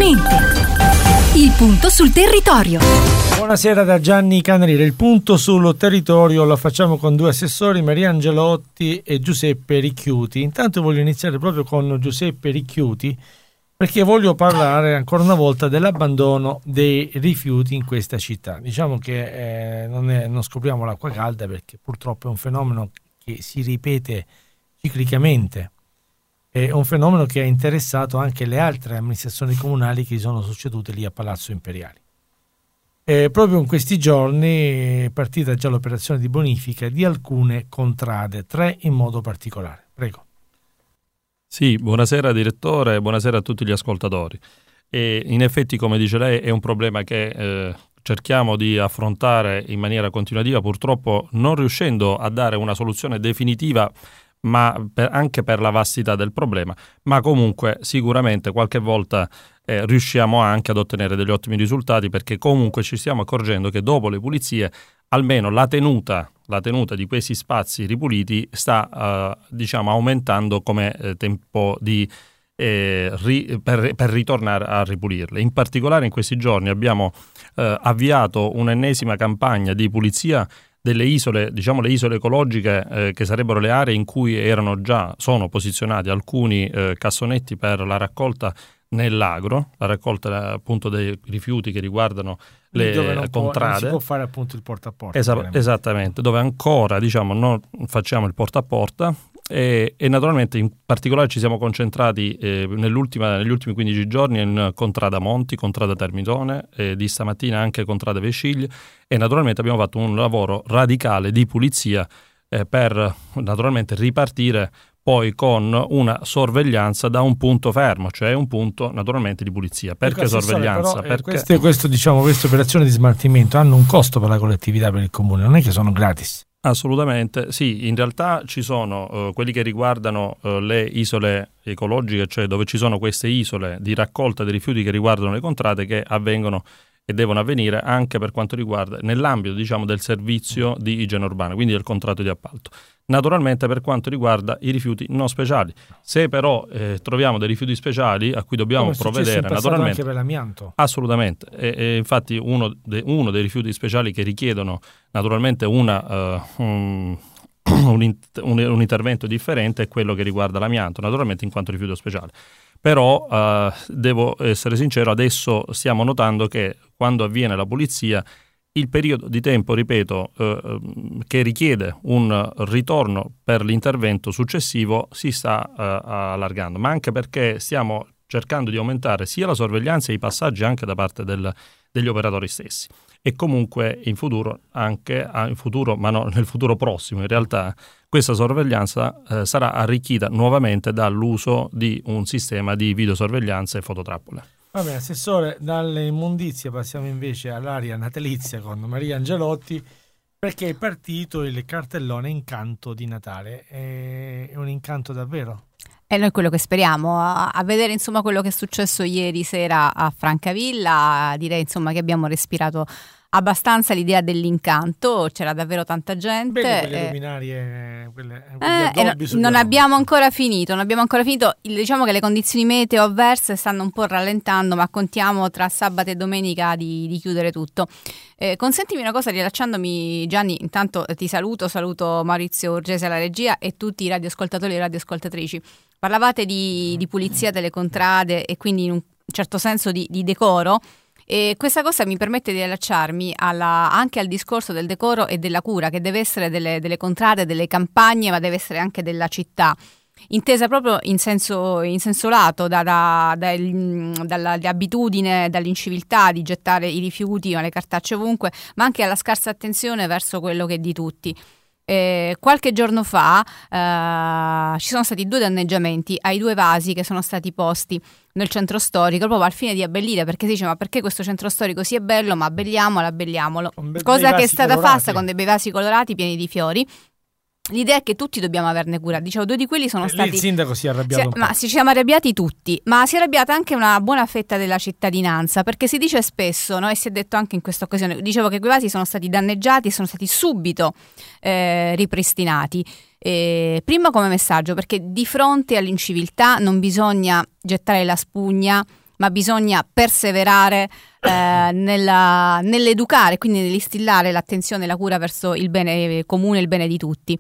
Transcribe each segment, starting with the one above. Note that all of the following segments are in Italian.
Velocemente. Il punto sul territorio. Buonasera da Gianni Canariere. Il punto sul territorio lo facciamo con due assessori, Maria Angelotti e Giuseppe Ricchiuti. Intanto voglio iniziare proprio con Giuseppe Ricchiuti, perché voglio parlare ancora una volta dell'abbandono dei rifiuti in questa città. Diciamo che non scopriamo l'acqua calda, perché purtroppo è un fenomeno che si ripete ciclicamente. È un fenomeno che ha interessato anche le altre amministrazioni comunali che si sono succedute lì a Palazzo Imperiali. Proprio in questi giorni è partita già l'operazione di bonifica di alcune contrade, 3 in modo particolare. Prego. Sì, buonasera direttore, buonasera a tutti gli ascoltatori. E in effetti, come dice lei, è un problema che cerchiamo di affrontare in maniera continuativa, purtroppo non riuscendo a dare una soluzione definitiva, ma anche per la vastità del problema, ma comunque sicuramente qualche volta riusciamo anche ad ottenere degli ottimi risultati, perché comunque ci stiamo accorgendo che dopo le pulizie almeno la tenuta di questi spazi ripuliti sta aumentando come tempo di per ritornare a ripulirle. In particolare in questi giorni abbiamo avviato un'ennesima campagna di pulizia delle isole, le isole ecologiche, che sarebbero le aree in cui sono posizionati alcuni cassonetti per la raccolta nell'agro, la raccolta appunto dei rifiuti che riguardano le contrade. Non si può fare appunto il porta a porta. Esattamente, dove ancora non facciamo il porta a porta. E naturalmente in particolare ci siamo concentrati negli ultimi 15 giorni in Contrada Monti, Contrada Termitone, di stamattina anche Contrada Vesciglie, e naturalmente abbiamo fatto un lavoro radicale di pulizia per naturalmente ripartire poi con una sorveglianza da un punto fermo, cioè un punto naturalmente di pulizia. Perché sorveglianza? Però, queste operazioni di smaltimento hanno un costo per la collettività, per il comune, non è che sono gratis. Assolutamente, sì, in realtà ci sono quelli che riguardano le isole ecologiche, cioè dove ci sono queste isole di raccolta dei rifiuti che riguardano le contrade, che avvengono e devono avvenire anche per quanto riguarda nell'ambito del servizio di igiene urbana, quindi del contratto di appalto. Naturalmente per quanto riguarda i rifiuti non speciali. Se però troviamo dei rifiuti speciali a cui dobbiamo provvedere, naturalmente anche per l'amianto. Assolutamente, e infatti uno dei rifiuti speciali che richiedono naturalmente un intervento differente è quello che riguarda l'amianto, naturalmente in quanto rifiuto speciale. Però devo essere sincero, adesso stiamo notando che quando avviene la pulizia il periodo di tempo, ripeto, che richiede un ritorno per l'intervento successivo si sta allargando, ma anche perché stiamo cercando di aumentare sia la sorveglianza e i passaggi anche da parte degli operatori stessi. E comunque in futuro, ma no, nel futuro prossimo in realtà, questa sorveglianza sarà arricchita nuovamente dall'uso di un sistema di videosorveglianza e fototrappole. Vabbè, assessore, dalle immondizie passiamo invece all'area natalizia con Maria Angelotti, perché è partito il cartellone Incanto di Natale. È un incanto davvero? E noi quello che speriamo, a vedere quello che è successo ieri sera a Francavilla, direi che abbiamo respirato abbastanza l'idea dell'incanto, c'era davvero tanta gente. Quelle luminarie, non abbiamo ancora finito. Diciamo che le condizioni meteo avverse stanno un po' rallentando, ma contiamo tra sabato e domenica di chiudere tutto. Consentimi una cosa, riallacciandomi, Gianni, intanto ti saluto Maurizio Urgese alla regia e tutti i radioascoltatori e radioascoltatrici. Parlavate di pulizia delle contrade e quindi in un certo senso di decoro. E questa cosa mi permette di allacciarmi anche al discorso del decoro e della cura, che deve essere delle contrade, delle campagne, ma deve essere anche della città, intesa proprio in senso lato, dall'abitudine, dall'inciviltà di gettare i rifiuti o le cartacce ovunque, ma anche alla scarsa attenzione verso quello che è di tutti. Qualche giorno fa ci sono stati 2 danneggiamenti ai 2 vasi che sono stati posti nel centro storico, proprio al fine di abbellire, perché si dice: ma perché questo centro storico sì è bello, ma abbelliamolo, cosa che è stata fatta con dei bei vasi colorati pieni di fiori. L'idea è che tutti dobbiamo averne cura. Dicevo, 2 di quelli sono stati... Il sindaco si è arrabbiato un po'. Ma ci siamo arrabbiati tutti, ma si è arrabbiata anche una buona fetta della cittadinanza, perché si dice spesso, no? E si è detto anche in questa occasione, dicevo che quei vasi sono stati danneggiati e sono stati subito ripristinati. Prima come messaggio, perché di fronte all'inciviltà non bisogna gettare la spugna ma bisogna perseverare nell'educare, quindi nell'instillare l'attenzione e la cura verso il bene comune, il bene di tutti.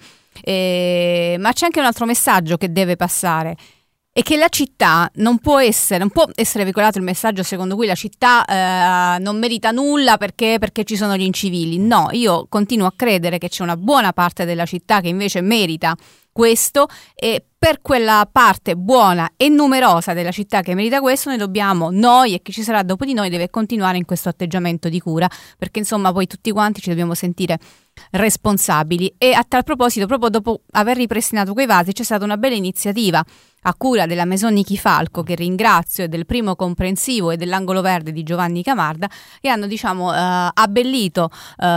Ma c'è anche un altro messaggio che deve passare, è che la città non può essere veicolato il messaggio secondo cui la città non merita nulla perché ci sono gli incivili. No, io continuo a credere che c'è una buona parte della città che invece merita questo, e per quella parte buona e numerosa della città che merita questo, noi e chi ci sarà dopo di noi deve continuare in questo atteggiamento di cura, perché insomma poi tutti quanti ci dobbiamo sentire responsabili. E a tal proposito, proprio dopo aver ripristinato quei vasi, c'è stata una bella iniziativa a cura della Maison Nichi Falco, che ringrazio, e del Primo Comprensivo e dell'Angolo Verde di Giovanni Camarda, che hanno abbellito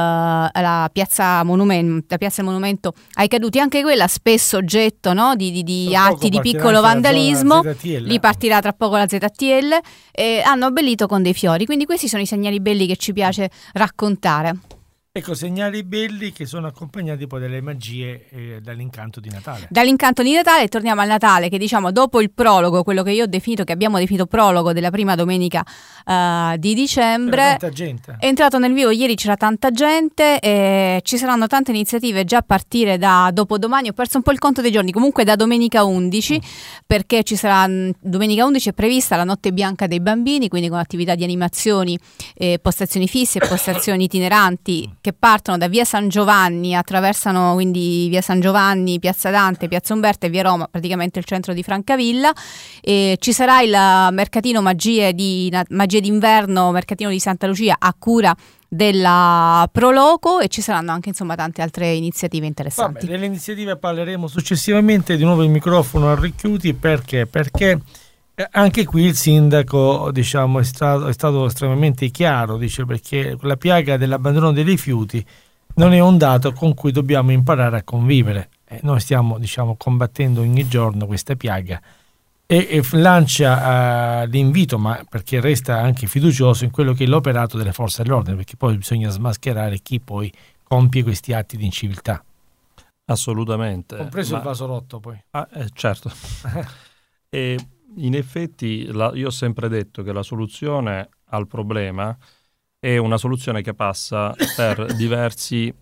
la piazza Monumento ai Caduti, anche quella spesso oggetto, no, di atti di piccolo vandalismo. Lì partirà tra poco la ZTL, e hanno abbellito con dei fiori, quindi questi sono i segnali belli che ci piace raccontare. Ecco, segnali belli che sono accompagnati poi dalle magie dall'incanto di Natale. Dall'incanto di Natale torniamo al Natale, che dopo il prologo, quello che abbiamo definito prologo della prima domenica di dicembre. Tanta gente. È entrato nel vivo, ieri c'era tanta gente, e ci saranno tante iniziative già a partire da dopodomani. Ho perso un po' il conto dei giorni, comunque da domenica 11, perché ci sarà domenica 11 è prevista la Notte Bianca dei Bambini, quindi con attività di animazioni, postazioni fisse e postazioni itineranti, che partono da via San Giovanni, attraversano quindi via San Giovanni, piazza Dante, piazza Umberto e via Roma, praticamente il centro di Francavilla. E ci sarà il mercatino magie d'inverno, mercatino di Santa Lucia, a cura della Proloco, e ci saranno anche tante altre iniziative interessanti. Vabbè, delle iniziative parleremo successivamente. Di nuovo il microfono a Ricchiuti, perché anche qui il sindaco è stato estremamente chiaro, perché la piaga dell'abbandono dei rifiuti non è un dato con cui dobbiamo imparare a convivere. Noi stiamo combattendo ogni giorno questa piaga, e lancia l'invito, ma perché resta anche fiducioso in quello che è l'operato delle forze dell'ordine, perché poi bisogna smascherare chi poi compie questi atti di inciviltà. Assolutamente. Compreso il vaso rotto poi. Certo. E in effetti io ho sempre detto che la soluzione al problema è una soluzione che passa per diversi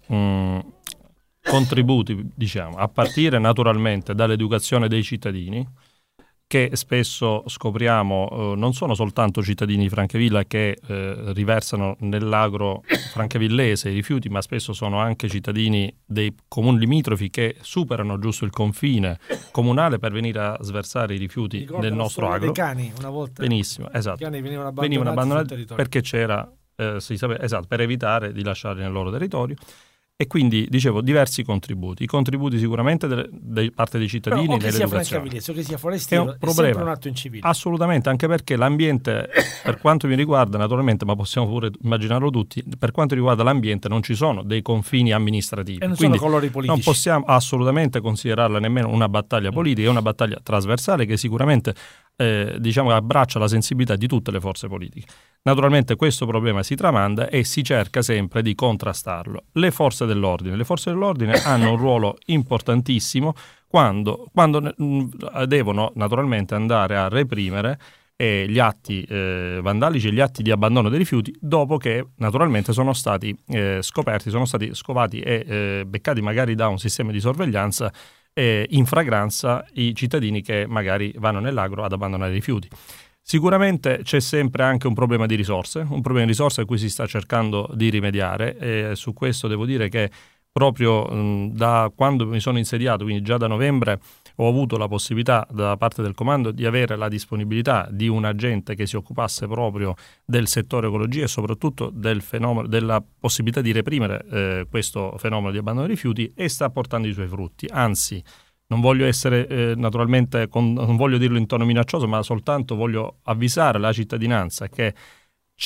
contributi, a partire naturalmente dall'educazione dei cittadini, che spesso scopriamo non sono soltanto cittadini di Francavilla che riversano nell'agro francavillese i rifiuti, ma spesso sono anche cittadini dei comuni limitrofi che superano giusto il confine comunale per venire a sversare i rifiuti nel nostro agro. I cani una volta. Benissimo, esatto. I cani venivano abbandonati perché c'era, per evitare di lasciarli nel loro territorio. E quindi, dicevo, diversi contributi. I contributi sicuramente da parte dei cittadini nell'educazione. Che sia forestiero, è sempre un atto incivile. Assolutamente, anche perché l'ambiente, per quanto mi riguarda, naturalmente, ma possiamo pure immaginarlo tutti, per quanto riguarda l'ambiente non ci sono dei confini amministrativi. E non quindi sono colori politici. Non possiamo assolutamente considerarla nemmeno una battaglia politica, è una battaglia trasversale che sicuramente abbraccia la sensibilità di tutte le forze politiche. Naturalmente questo problema si tramanda e si cerca sempre di contrastarlo. Le forze dell'ordine hanno un ruolo importantissimo quando devono naturalmente andare a reprimere gli atti vandalici e gli atti di abbandono dei rifiuti, dopo che naturalmente sono stati scoperti, sono stati scovati e beccati magari da un sistema di sorveglianza in fragranza i cittadini che magari vanno nell'agro ad abbandonare i rifiuti. Sicuramente c'è sempre anche un problema di risorse a cui si sta cercando di rimediare, e su questo devo dire che proprio da quando mi sono insediato, quindi già da novembre, ho avuto la possibilità da parte del comando di avere la disponibilità di un agente che si occupasse proprio del settore ecologia e soprattutto del fenomeno, della possibilità di reprimere questo fenomeno di abbandono dei rifiuti, e sta portando i suoi frutti. Anzi, non voglio essere naturalmente, non voglio dirlo in tono minaccioso, ma soltanto voglio avvisare la cittadinanza che c'è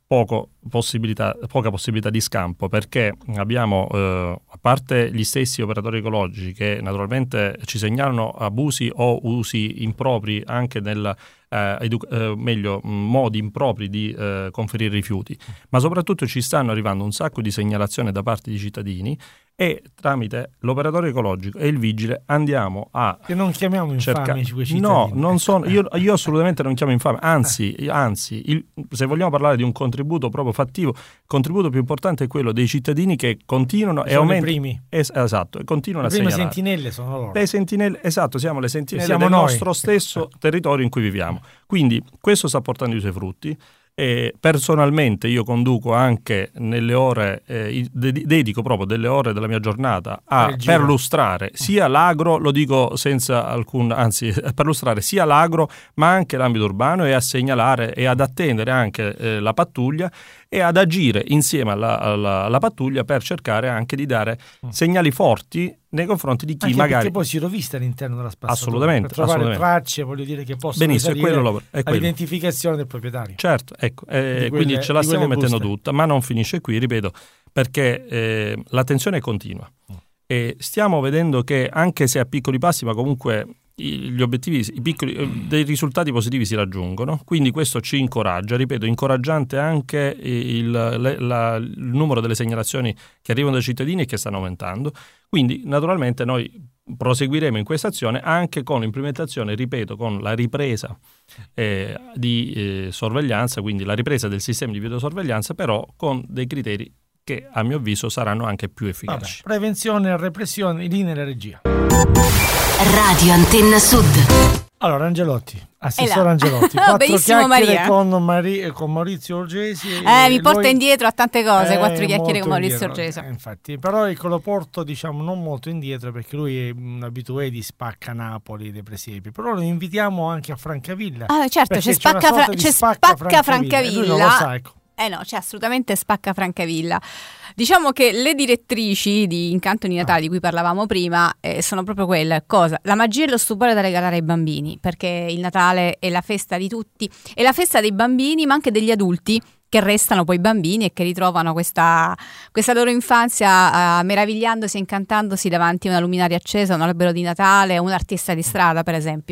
poca possibilità di scampo, perché abbiamo, a parte gli stessi operatori ecologici che naturalmente ci segnalano abusi o usi impropri anche modi impropri di conferire rifiuti, ma soprattutto ci stanno arrivando un sacco di segnalazioni da parte di cittadini e tramite l'operatore ecologico e il vigile andiamo a... Che non chiamiamo infami quei cittadini. No, non sono, io assolutamente non chiamo infame, anzi se vogliamo parlare di un contributo proprio fattivo, il contributo più importante è quello dei cittadini che continuano e aumentano. I primi. Esatto, e continuano a segnalare. Le prime sentinelle sono loro. Le sentinelle, esatto, siamo le sentinelle del nostro stesso territorio in cui viviamo. Quindi questo sta portando i suoi frutti. E personalmente io conduco anche nelle ore, dedico proprio delle ore della mia giornata a perlustrare sia l'agro, lo dico senza perlustrare sia l'agro ma anche l'ambito urbano, e a segnalare e ad attendere anche la pattuglia e ad agire insieme alla pattuglia per cercare anche di dare segnali forti nei confronti di chi anche magari... perché poi si rovista all'interno della spazzatura assolutamente, per trovare tracce, voglio dire, che possono risalire all'identificazione del proprietario. Certo, ecco, quindi ce la stiamo mettendo tutta, ma non finisce qui, ripeto, perché l'attenzione è continua e stiamo vedendo che anche se a piccoli passi, ma comunque gli obiettivi, dei risultati positivi si raggiungono, quindi questo ci incoraggia, ripeto, incoraggiante anche il numero delle segnalazioni che arrivano dai cittadini e che stanno aumentando, quindi naturalmente noi proseguiremo in questa azione anche con l'implementazione, ripeto, con la ripresa di sorveglianza, quindi la ripresa del sistema di videosorveglianza, però con dei criteri che a mio avviso saranno anche più efficaci. Vabbè, prevenzione e repressione, lì nella regia. Radio Antenna Sud. Allora, Angelotti, assessore Angelotti, quattro chiacchiere con Maurizio Orgesi. Mi porta indietro a tante cose, quattro chiacchiere con Maurizio Orgesi. Infatti, però lo porto, diciamo, non molto indietro, perché lui è un abitué di Spacca Napoli, dei Presepi, però lo invitiamo anche a Francavilla. Certo, c'è Spacca Francavilla. Lui non lo sa, ecco. No, c'è assolutamente Spacca Francavilla. Diciamo che le direttrici di Incanto di Natale di cui parlavamo prima sono proprio quelle, la magia e lo stupore da regalare ai bambini, perché il Natale è la festa di tutti, è la festa dei bambini ma anche degli adulti che restano poi bambini e che ritrovano questa loro infanzia meravigliandosi e incantandosi davanti a una luminaria accesa, un albero di Natale, un artista di strada per esempio.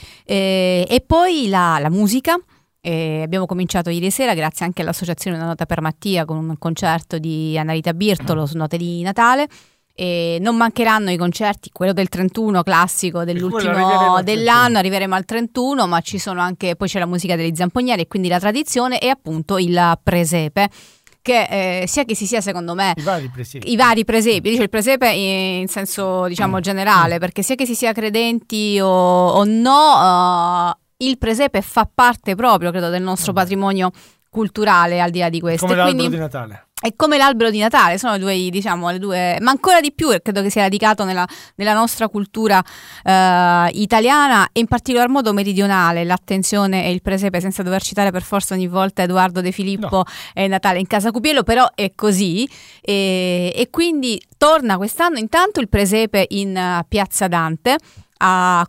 E poi la musica. Abbiamo cominciato ieri sera, grazie anche all'associazione Una Nota per Mattia, con un concerto di Annarita Birtolo su Note di Natale. Non mancheranno i concerti, quello del 31 classico dell'ultimo dell'anno, arriveremo al 31, ma ci sono anche, poi c'è la musica degli Zamponieri e quindi la tradizione e appunto il presepe, che sia che si sia, secondo me, i vari presepi, dice il presepe in senso diciamo generale, perché sia che si sia credenti o no, il presepe fa parte proprio, credo, del nostro patrimonio culturale, al di là di questo. Come l'albero di Natale. È come l'albero di Natale, sono le due, ma ancora di più credo che sia radicato nella nostra cultura italiana e in particolar modo meridionale, l'attenzione e il presepe, senza dover citare per forza ogni volta Edoardo De Filippo e Natale in Casa Cupiello, però è così e quindi torna quest'anno intanto il presepe in Piazza Dante, a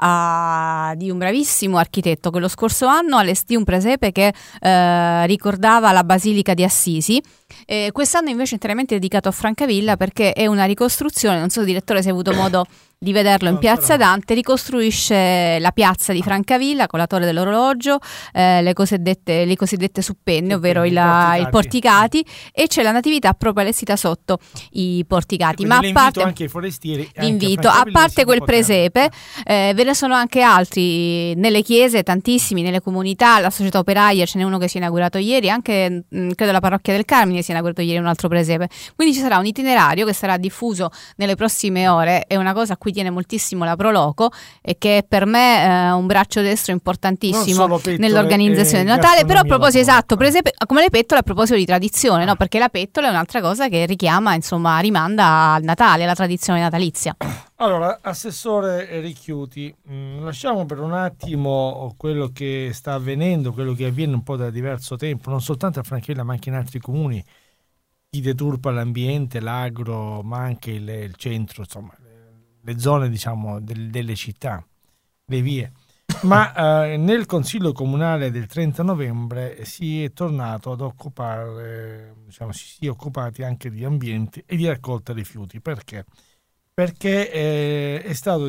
cura di un bravissimo architetto che lo scorso anno allestì un presepe che ricordava la Basilica di Assisi. Quest'anno invece è interamente dedicato a Francavilla, perché è una ricostruzione, non so direttore se hai avuto modo di vederlo in Piazza Dante, ricostruisce la piazza di Francavilla con la torre dell'orologio, le cosiddette suppenne, ovvero i porticati, e c'è la natività proprio allestita sotto i porticati. Ma a parte anche i forestieri, a parte quel presepe, ve ne sono anche altri nelle chiese, tantissimi, nelle comunità, la società operaia ce n'è uno che si è inaugurato ieri, anche credo la parrocchia del Carmine si è inaugurato ieri un altro presepe, quindi ci sarà un itinerario che sarà diffuso nelle prossime ore. È una cosa a cui tiene moltissimo la Proloco e che è per me un braccio destro importantissimo nell'organizzazione del Natale. Però a proposito, esatto, presepe, come le pettole, a proposito di tradizione, no? Perché la pettola è un'altra cosa che richiama, insomma, rimanda al Natale, alla tradizione natalizia. Allora, assessore Ricchiuti, lasciamo per un attimo quello che sta avvenendo, quello che avviene un po' da diverso tempo, non soltanto a Francavilla ma anche in altri comuni, chi deturpa l'ambiente, l'agro, ma anche il centro, insomma, le zone, diciamo, delle città, le vie. Ma nel Consiglio Comunale del 30 novembre si è tornato ad occupare, si è occupati anche di ambiente e di raccolta rifiuti. Perché? Perché è stato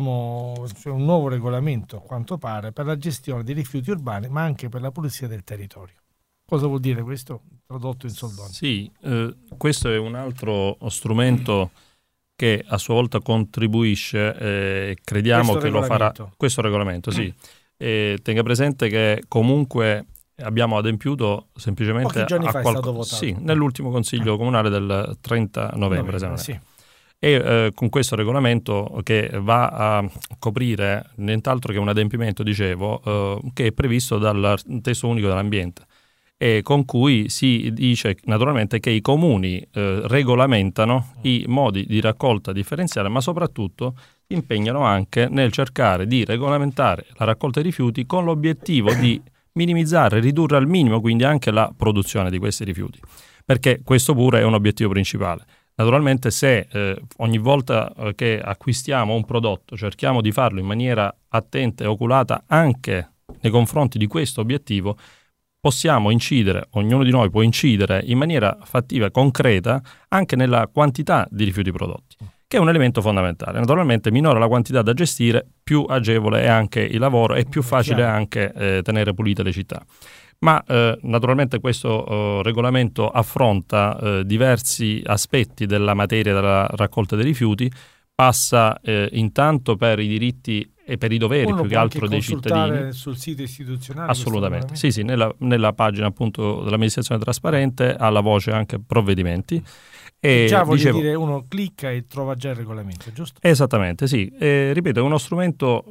un nuovo regolamento, a quanto pare, per la gestione dei rifiuti urbani, ma anche per la pulizia del territorio. Cosa vuol dire questo? Tradotto in soldoni. Sì, questo è un altro strumento che a sua volta contribuisce, crediamo questo che lo farà questo regolamento, sì. Tenga presente che comunque abbiamo adempiuto semplicemente pochi giorni fa è stato votato. Sì, nell'ultimo Consiglio Comunale del 30 novembre. Sì. E con questo regolamento che va a coprire nient'altro che un adempimento, dicevo, che è previsto dal testo unico dell'ambiente, e con cui si dice naturalmente che i comuni regolamentano i modi di raccolta differenziale, ma soprattutto si impegnano anche nel cercare di regolamentare la raccolta dei rifiuti con l'obiettivo di minimizzare, ridurre al minimo quindi anche la produzione di questi rifiuti, perché questo pure è un obiettivo principale. Naturalmente se ogni volta che acquistiamo un prodotto cerchiamo di farlo in maniera attenta e oculata anche nei confronti di questo obiettivo, possiamo incidere, ognuno di noi può incidere in maniera fattiva e concreta anche nella quantità di rifiuti prodotti, che è un elemento fondamentale. Naturalmente minore la quantità da gestire, più agevole è anche il lavoro e più facile anche tenere pulite le città. Ma naturalmente questo regolamento affronta diversi aspetti della materia della raccolta dei rifiuti, passa intanto per i diritti e per i doveri più che altro dei cittadini. Sul sito istituzionale? Assolutamente, sì, nella pagina appunto dell'amministrazione trasparente ha la voce anche provvedimenti. E già dire, uno clicca e trova già il regolamento, giusto? Esattamente, sì. Ripeto, è uno strumento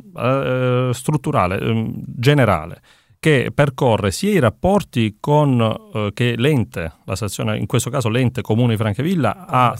strutturale, generale, che percorre sia i rapporti con che l'ente, la stazione, in questo caso l'ente Comune di Francavilla, ha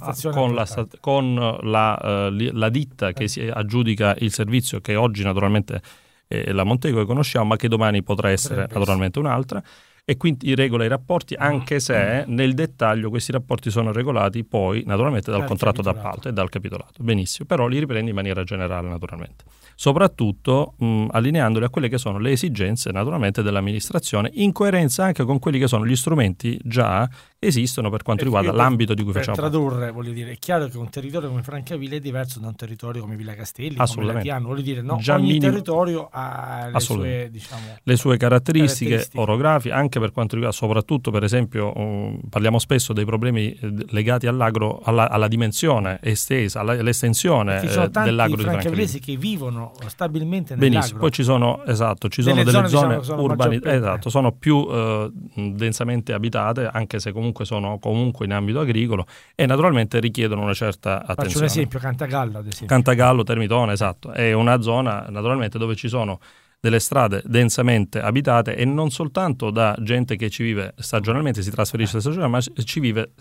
con la ditta che si aggiudica il servizio, che oggi naturalmente è la Montego che conosciamo, ma che domani potrà essere naturalmente un'altra, e quindi regola i rapporti, anche se nel dettaglio questi rapporti sono regolati poi naturalmente dal contratto d'appalto e dal capitolato. Benissimo, però li riprende in maniera generale naturalmente, soprattutto allineandoli a quelle che sono le esigenze naturalmente dell'amministrazione, in coerenza anche con quelli che sono gli strumenti già esistono per quanto riguarda l'ambito di cui facciamo parte. Per tradurre, voglio dire, è chiaro che un territorio come Francavilla è diverso da un territorio come Villa Castelli, come Latiano, voglio dire, no, ogni territorio ha le sue caratteristiche orografiche, anche per quanto riguarda soprattutto, per esempio, parliamo spesso dei problemi legati all'agro, alla dimensione estesa, all'estensione dell'agro di Francavilla, che vivono stabilmente nell'agro. Benissimo, poi ci sono delle zone urbane, sono più densamente abitate, anche se comunque sono in ambito agricolo, e naturalmente richiedono una certa attenzione. Faccio un esempio, Cantagallo ad esempio. Cantagallo, Termitone, esatto, è una zona naturalmente dove ci sono delle strade densamente abitate, e non soltanto da gente che ci vive stagionalmente, si trasferisce stagionalmente, ma ci vive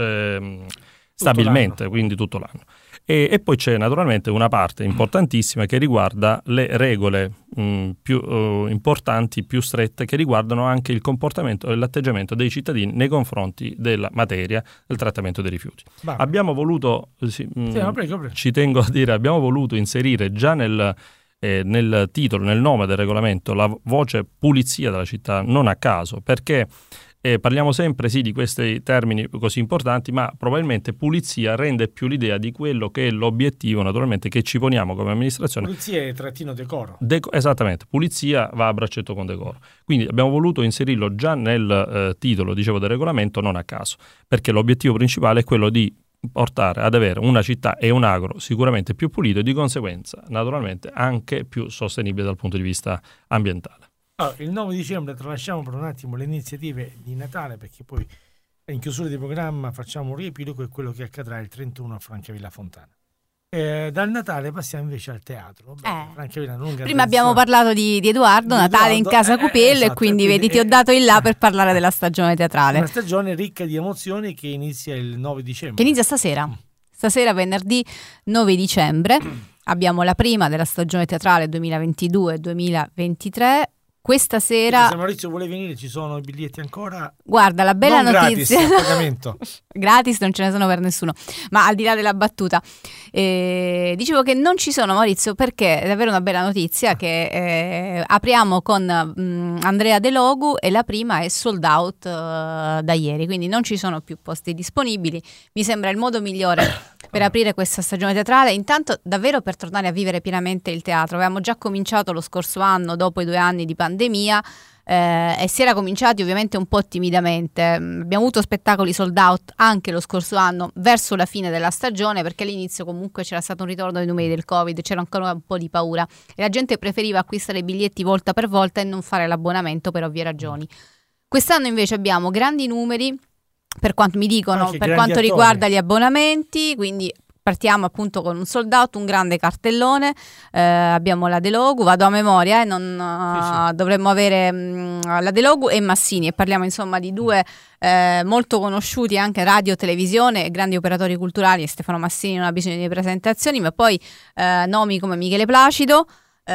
stabilmente, quindi tutto l'anno. E poi c'è naturalmente una parte importantissima che riguarda le regole più importanti, più strette, che riguardano anche il comportamento e l'atteggiamento dei cittadini nei confronti della materia del trattamento dei rifiuti. Abbiamo voluto, ci tengo a dire, abbiamo voluto inserire già nel titolo, nel nome del regolamento, la voce pulizia della città, non a caso, perché parliamo sempre di questi termini così importanti, ma probabilmente pulizia rende più l'idea di quello che è l'obiettivo naturalmente che ci poniamo come amministrazione. Pulizia è trattino decoro. Esattamente, pulizia va a braccetto con decoro. Quindi abbiamo voluto inserirlo già nel titolo, del regolamento, non a caso, perché l'obiettivo principale è quello di portare ad avere una città e un agro sicuramente più pulito e di conseguenza naturalmente anche più sostenibile dal punto di vista ambientale. Allora, il 9 dicembre tralasciamo per un attimo le iniziative di Natale, perché poi in chiusura di programma facciamo un riepilogo di quello che accadrà il 31 a Francavilla Fontana. Dal Natale passiamo invece al teatro. Prima abbiamo parlato di Edoardo, Natale in casa Cupello, esatto, e quindi vedi, ti ho dato il là per parlare della stagione teatrale. Una stagione ricca di emozioni che inizia il 9 dicembre. Che inizia stasera. Stasera, venerdì 9 dicembre, abbiamo la prima della stagione teatrale 2022-2023, Questa sera, se Maurizio vuole venire, ci sono i biglietti ancora. Guarda, la bella non notizia gratis, gratis non ce ne sono per nessuno, ma al di là della battuta, dicevo che non ci sono, Maurizio, perché è davvero una bella notizia che apriamo con Andrea De Logu e la prima è sold out da ieri, quindi non ci sono più posti disponibili. Mi sembra il modo migliore per aprire questa stagione teatrale, intanto davvero per tornare a vivere pienamente il teatro. Avevamo già cominciato lo scorso anno, dopo i 2 anni di pandemia, e si era cominciati ovviamente un po' timidamente. Abbiamo avuto spettacoli sold out anche lo scorso anno verso la fine della stagione, perché all'inizio comunque c'era stato un ritorno dei numeri del Covid, c'era ancora un po' di paura e la gente preferiva acquistare i biglietti volta per volta e non fare l'abbonamento per ovvie ragioni. Quest'anno invece abbiamo grandi numeri, per quanto mi dicono, per quanto riguarda gli abbonamenti, quindi partiamo appunto con un sold out, un grande cartellone, abbiamo la De Logu, vado a memoria, sì. Dovremmo avere la De Logu e Massini, e parliamo insomma di 2 molto conosciuti anche radio, televisione, grandi operatori culturali. Stefano Massini non ha bisogno di presentazioni, ma poi nomi come Michele Placido,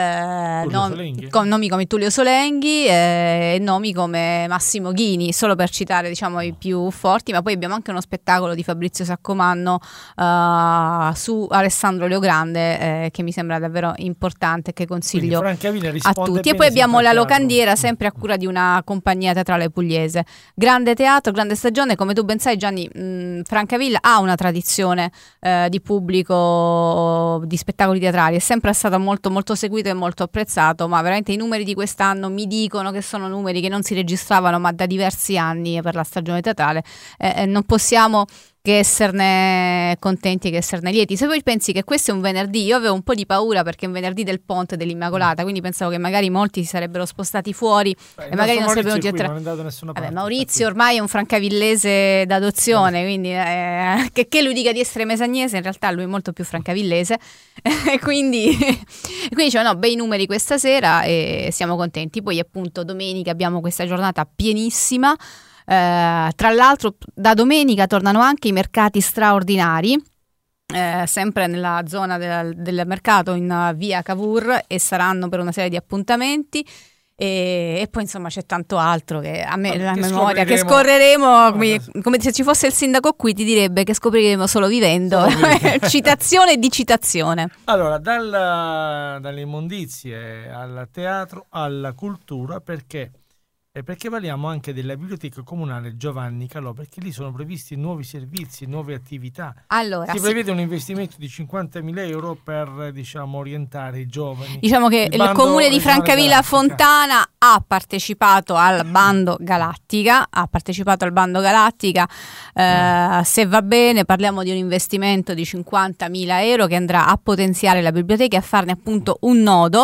nomi come Tullio Solenghi e nomi come Massimo Ghini, solo per citare diciamo i più forti. Ma poi abbiamo anche uno spettacolo di Fabrizio Saccomanno su Alessandro Leogrande, che mi sembra davvero importante, che consiglio a tutti. E poi abbiamo la Locandiera, sempre a cura di una compagnia teatrale pugliese. Grande teatro, grande stagione, come tu ben sai Gianni. Francavilla ha una tradizione di pubblico, di spettacoli teatrali, è sempre stata molto molto seguita e molto apprezzato, ma veramente i numeri di quest'anno mi dicono che sono numeri che non si registravano ma da diversi anni per la stagione teatrale. Non possiamo che esserne contenti, che esserne lieti. Se poi pensi che questo è un venerdì, io avevo un po' di paura perché è un venerdì del ponte dell'Immacolata, quindi pensavo che magari molti si sarebbero spostati fuori e magari non sarebbero venuti a Maurizio ormai è un francavillese d'adozione, quindi che lui dica di essere mesagnese, in realtà lui è molto più francavillese e quindi diciamo, bei numeri questa sera e siamo contenti. Poi appunto domenica abbiamo questa giornata pienissima. Tra l'altro da domenica tornano anche i mercati straordinari, sempre nella zona del mercato in via Cavour, e saranno per una serie di appuntamenti e poi insomma c'è tanto altro che a me la memoria che scorreremo come se ci fosse il sindaco qui ti direbbe che scopriremo solo vivendo. Citazione di citazione. Allora dalle immondizie al teatro alla cultura, perché parliamo anche della biblioteca comunale Giovanni Calò, perché lì sono previsti nuovi servizi, nuove attività. Allora, si prevede un investimento di 50.000 euro per orientare i giovani. Diciamo che il comune di Francavilla Fontana ha partecipato al bando Galattica, se va bene parliamo di un investimento di 50.000 euro che andrà a potenziare la biblioteca e a farne appunto un nodo.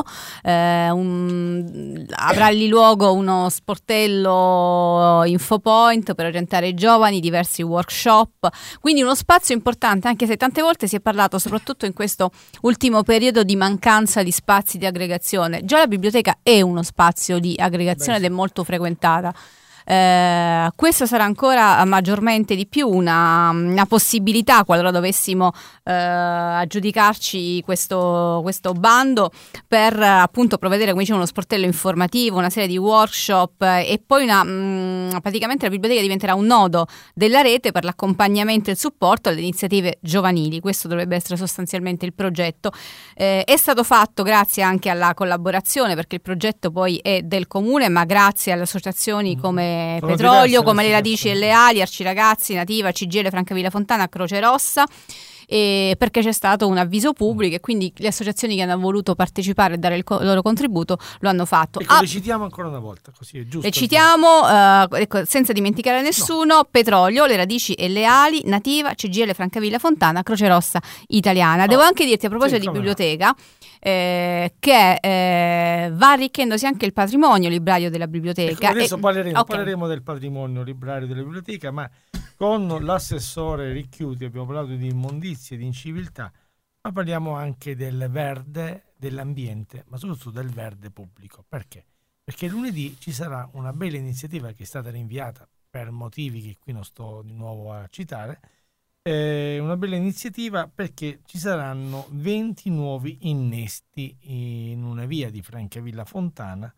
Avrà lì luogo uno sportello infopoint per orientare i giovani, diversi workshop, quindi uno spazio importante, anche se tante volte si è parlato soprattutto in questo ultimo periodo di mancanza di spazi di aggregazione. Già la biblioteca è uno spazio di aggregazione ed è molto frequentata. Questo sarà ancora maggiormente di più una possibilità qualora dovessimo aggiudicarci questo bando, per appunto provvedere, come dicevo, uno sportello informativo, una serie di workshop e poi praticamente la biblioteca diventerà un nodo della rete per l'accompagnamento e il supporto alle iniziative giovanili. Questo dovrebbe essere sostanzialmente il progetto. È stato fatto grazie anche alla collaborazione, perché il progetto poi è del comune, ma grazie alle associazioni come Petrolio, come le radici e le ali, Arci Ragazzi, Nativa, CGL, Francavilla Fontana, Croce Rossa, perché c'è stato un avviso pubblico e quindi le associazioni che hanno voluto partecipare e dare il loro contributo lo hanno fatto. Le citiamo ancora una volta, così è giusto. Le citiamo senza dimenticare nessuno: no. Petrolio, le radici e le ali, Nativa, CGL, Francavilla Fontana, Croce Rossa Italiana. Devo anche dirti a proposito di biblioteca che va arricchendosi anche il patrimonio librario della biblioteca. Adesso parleremo del patrimonio librario della biblioteca, ma con l'assessore Ricchiuti abbiamo parlato di immondizie, di inciviltà, ma parliamo anche del verde, dell'ambiente, ma soprattutto del verde pubblico. Perché? Perché lunedì ci sarà una bella iniziativa che è stata rinviata per motivi che qui non sto di nuovo a citare, una bella iniziativa perché ci saranno 20 nuovi innesti in una via di Francavilla Fontana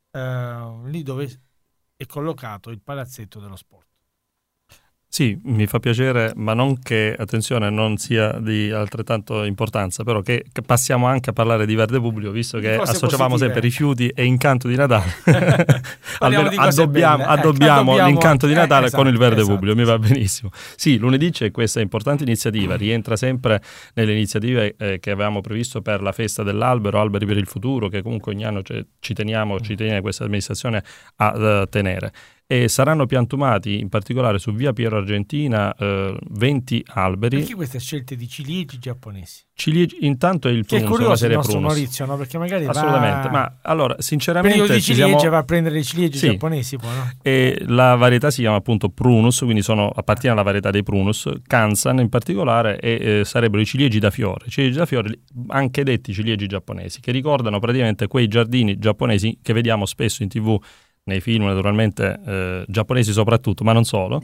lì dove è collocato il palazzetto dello sport. Sì, mi fa piacere, ma non che, attenzione, non sia di altrettanto importanza, però che passiamo anche a parlare di verde pubblico, visto che associavamo sempre rifiuti e incanto di Natale. Almeno addobbiamo l'incanto di Natale con il verde pubblico, mi va benissimo. Sì, lunedì c'è questa importante iniziativa, rientra sempre nelle iniziative che avevamo previsto per la festa dell'albero, Alberi per il Futuro, che comunque ogni anno ci tiene questa amministrazione a tenere. E saranno piantumati in particolare su via Piero Argentina 20 alberi. Perché queste scelte di ciliegi giapponesi? Intanto è il Prunus, una serie Prunus. Maurizio, no? Perché magari assolutamente, ma allora sinceramente periodo di ciliegie va a prendere i ciliegi giapponesi poi, no? E la varietà si chiama appunto Prunus, quindi appartiene alla varietà dei Prunus, Kansan in particolare, e sarebbero i ciliegi da fiore, anche detti ciliegi giapponesi, che ricordano praticamente quei giardini giapponesi che vediamo spesso in TV, nei film naturalmente giapponesi soprattutto, ma non solo,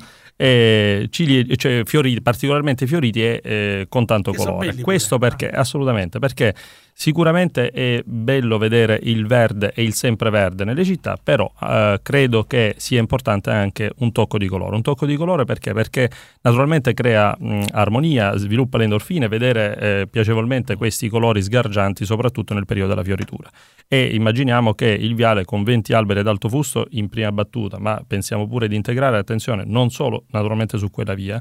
fioriti, particolarmente fioriti e con tanto colore. Questo perché? Assolutamente, perché sicuramente è bello vedere il verde e il sempreverde nelle città, però credo che sia importante anche un tocco di colore. Un tocco di colore perché naturalmente crea armonia, sviluppa le endorfine, vedere piacevolmente questi colori sgargianti, soprattutto nel periodo della fioritura. E immaginiamo che il viale con 20 alberi ad alto fusto in prima battuta, ma pensiamo pure di integrare, attenzione, non solo naturalmente su quella via,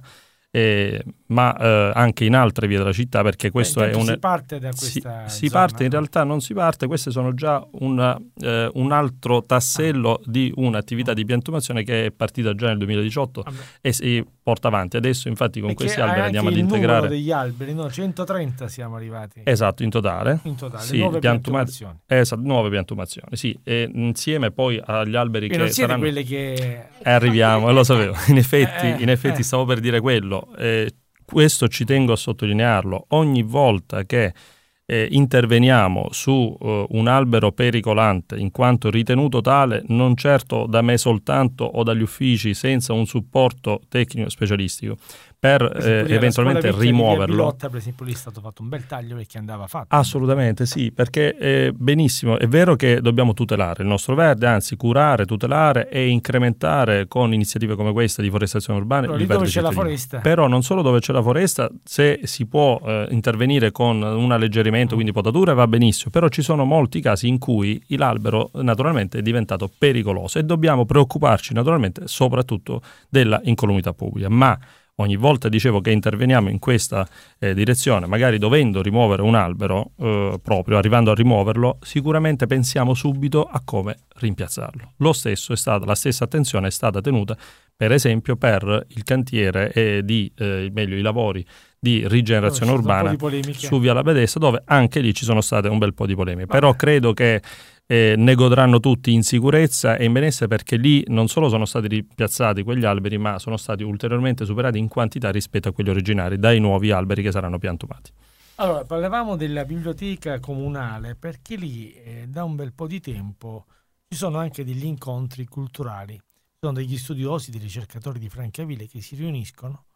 ma anche in altre vie della città, perché questo è si parte da questa si zona, parte, in realtà non si parte, queste sono già un altro tassello di un'attività di piantumazione che è partita già nel 2018 e si porta avanti. Adesso infatti con questi alberi andiamo ad integrare il numero degli alberi, 130 siamo arrivati. Esatto, in totale sì, nuove piantumazioni. Esatto, nuove piantumazioni, sì, e insieme poi agli alberi che saranno quelle che arriviamo, lo sapevo, in effetti stavo per dire quello. Questo ci tengo a sottolinearlo: ogni volta che interveniamo su un albero pericolante in quanto ritenuto tale, non certo da me soltanto o dagli uffici senza un supporto tecnico specialistico, per eventualmente rimuoverlo. Bilotta, per esempio, lì è stato fatto un bel taglio perché andava fatto. Assolutamente sì, perché benissimo, è vero che dobbiamo tutelare il nostro verde, anzi curare, tutelare e incrementare con iniziative come questa di forestazione urbana. Però lì dove c'è la foresta. Però non solo dove c'è la foresta, se si può intervenire con un alleggerimento, quindi potature, va benissimo, però ci sono molti casi in cui l'albero naturalmente è diventato pericoloso e dobbiamo preoccuparci naturalmente soprattutto della incolumità pubblica, ma ogni volta dicevo che interveniamo in questa direzione, magari dovendo rimuovere un albero, proprio arrivando a rimuoverlo, sicuramente pensiamo subito a come rimpiazzarlo. La stessa attenzione è stata tenuta, per esempio, per il cantiere i lavori di rigenerazione urbana su Via Labadessa, dove anche lì ci sono state un bel po' di polemiche. Però credo che ne godranno tutti in sicurezza e in benessere, perché lì non solo sono stati ripiazzati quegli alberi, ma sono stati ulteriormente superati in quantità rispetto a quelli originari dai nuovi alberi che saranno piantumati. Allora, parlavamo della biblioteca comunale, perché lì da un bel po' di tempo ci sono anche degli incontri culturali, ci sono degli studiosi, dei ricercatori di Francavilla che si riuniscono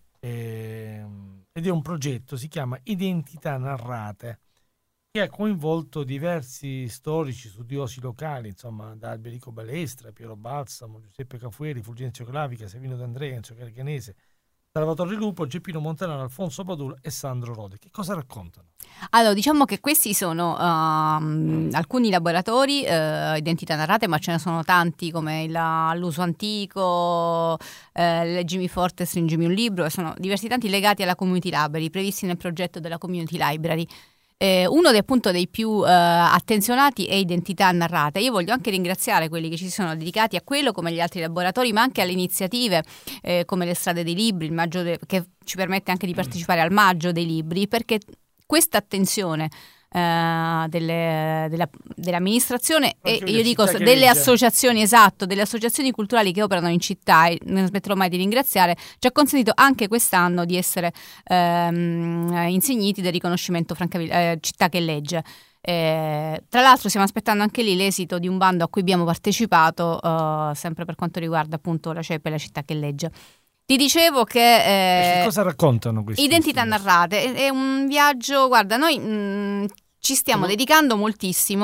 ed è un progetto, si chiama Identità Narrate, che ha coinvolto diversi storici, studiosi locali, insomma, da Alberico Balestra, Piero Balsamo, Giuseppe Cafueri, Fulgenzio Clavica, Savino D'Andrea, Enzo Carganese, Salvatore Lupo, Geppino Montanaro, Alfonso Padula e Sandro Rode. Che cosa raccontano? Allora, diciamo che questi sono alcuni laboratori, identità narrate, ma ce ne sono tanti, come l'uso antico, leggimi forte, stringimi un libro, e sono diversi tanti legati alla community library, previsti nel progetto della community library. Uno dei più attenzionati è Identità Narrate. Io voglio anche ringraziare quelli che ci sono dedicati a quello, come gli altri laboratori, ma anche alle iniziative come le strade dei libri, il maggio che ci permette anche di partecipare al maggio dei libri, perché questa attenzione dell'amministrazione e io dico delle associazioni, delle associazioni culturali che operano in città, e non smetterò mai di ringraziare, ci ha consentito anche quest'anno di essere insigniti del riconoscimento città che legge. Tra l'altro stiamo aspettando anche lì l'esito di un bando a cui abbiamo partecipato, sempre per quanto riguarda appunto la CEP e la città che legge. Ti dicevo che cosa raccontano questi Identità Narrate è un viaggio, guarda, noi ci stiamo dedicando moltissimo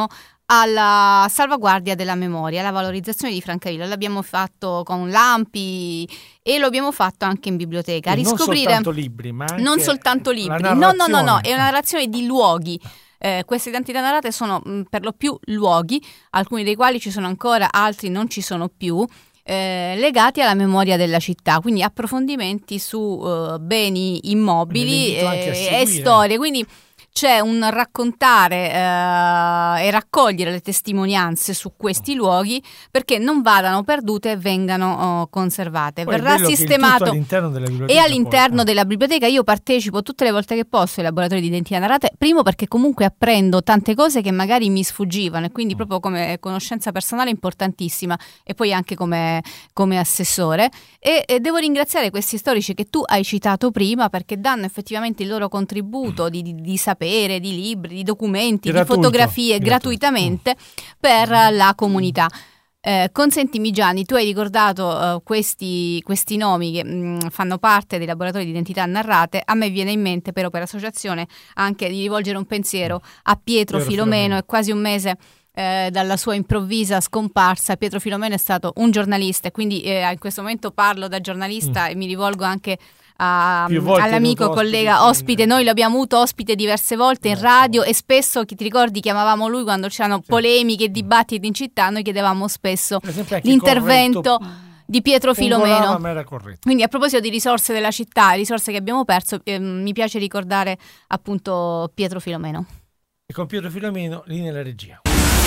alla salvaguardia della memoria, alla valorizzazione di Francavilla. L'abbiamo fatto con Lampi e lo abbiamo fatto anche in biblioteca. A riscoprire non soltanto libri, ma anche non soltanto libri. No, è una narrazione di luoghi. Queste identità narrate sono per lo più luoghi, alcuni dei quali ci sono ancora, altri non ci sono più, legati alla memoria della città, quindi approfondimenti su beni immobili e storie. Quindi c'è un raccontare e raccogliere le testimonianze su questi luoghi perché non vadano perdute e vengano conservate. Poi verrà sistemato all'interno della biblioteca, e all'interno della biblioteca. Io partecipo tutte le volte che posso ai laboratori di identità narrate, primo perché comunque apprendo tante cose che magari mi sfuggivano e quindi proprio come conoscenza personale importantissima, e poi anche come assessore, e devo ringraziare questi storici che tu hai citato prima perché danno effettivamente il loro contributo di sapere, di libri, di documenti, di fotografie gratuitamente per la comunità. Consentimi Gianni, tu hai ricordato questi nomi che fanno parte dei laboratori di identità narrate. A me viene in mente però per associazione anche di rivolgere un pensiero a Pietro Filomeno. È quasi un mese dalla sua improvvisa scomparsa. Pietro Filomeno è stato un giornalista e quindi in questo momento parlo da giornalista e mi rivolgo anche all'amico collega ospite. Noi l'abbiamo avuto ospite diverse volte in radio e spesso, ti ricordi, chiamavamo lui quando c'erano polemiche e dibattiti in città, noi chiedevamo spesso l'intervento di Pietro Filomeno. Quindi a proposito di risorse della città, risorse che abbiamo perso, mi piace ricordare appunto Pietro Filomeno. E con Pietro Filomeno lì nella regia.